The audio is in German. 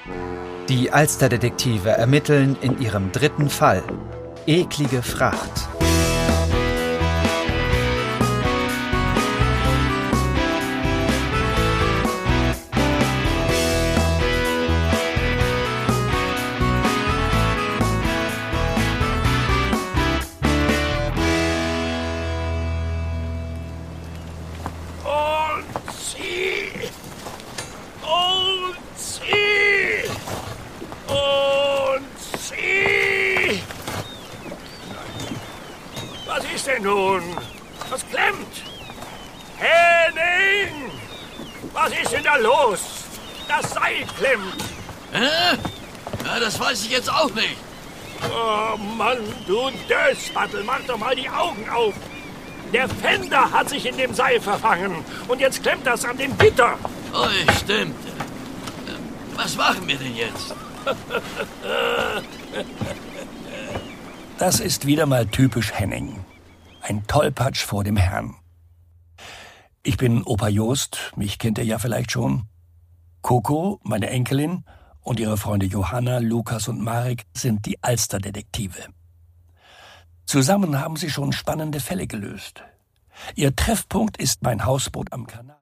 Die Alster-Detektive ermitteln in ihrem dritten Fall. Eklige Fracht. Was ist denn nun? Was klemmt? Henning! Was ist denn da los? Das Seil klemmt. Hä? Ja, das weiß ich jetzt auch nicht. Oh Mann, du Dösbattel, mach doch mal die Augen auf. Der Fender hat sich in dem Seil verfangen und jetzt klemmt das an dem Gitter. Oh, stimmt. Was machen wir denn jetzt? Das ist wieder mal typisch Henning. Ein Tollpatsch vor dem Herrn. Ich bin Opa Jost, mich kennt ihr ja vielleicht schon. Coco, meine Enkelin, und ihre Freunde Johanna, Lukas und Marek sind die Alster-Detektive. Zusammen haben sie schon spannende Fälle gelöst. Ihr Treffpunkt ist mein Hausboot am Kanal.